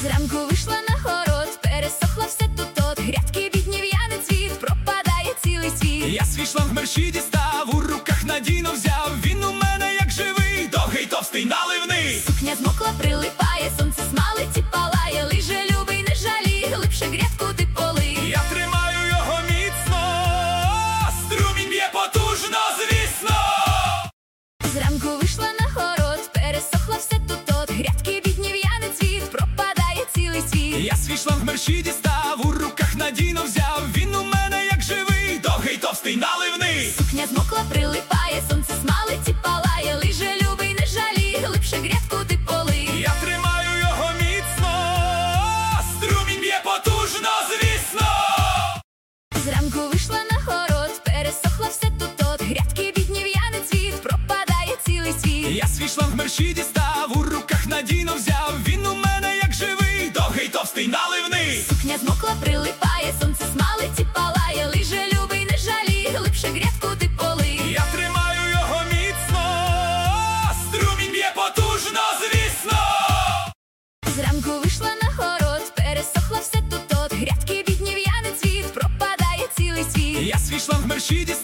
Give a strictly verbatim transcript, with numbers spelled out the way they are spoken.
Зранку вийшла на город, пересохло все тут от. Грядки бідні, в'яне цвіт, пропадає цілий світ. Я свій шланг мерщій дістав, у руках надійно взяв. Він у мене як живий, довгий, товстий, наливний. Сукня змокла, прилипає, сонце смалить і палає. Лиже любий, не жалій, глибше грядку ти полий. Я тримаю його міцно, струмінь б'є потужно, звісно. Зранку вийшла на город, пересохло все тут от. Грядки бідні, в'яне цвіт, пропадає цілий світ. Я свій шланг мерщій дістав, у руках надійно взяв. Він у мене як живий, довгий, товстий, наливний. Сукня змокла, прилипає, сонце смалить і палає. Лиже любий, не жалій, глибше грядку ти полий. Я тримаю його міцно, струмінь б'є потужно, звісно. Зранку вийшла на город, пересохло все тут от. Грядки бідні, в'яне цвіт, пропадає цілий світ. Я свій шланг мерщій дістав, у руках надійно взяв. Він у мене як живий, довгий, товстий, наливний. Сукня змокла, прилипає, сонце смалить і палає. Лиже любий, не жалій, глибше грядку ти полий. Я тримаю його міцно, струмінь б'є потужно, звісно. Зранку вийшла на город, пересохло все тут от. Грядки бідні, в'яне цвіт, пропадає цілий світ. Я свій шланг мерщій дістав.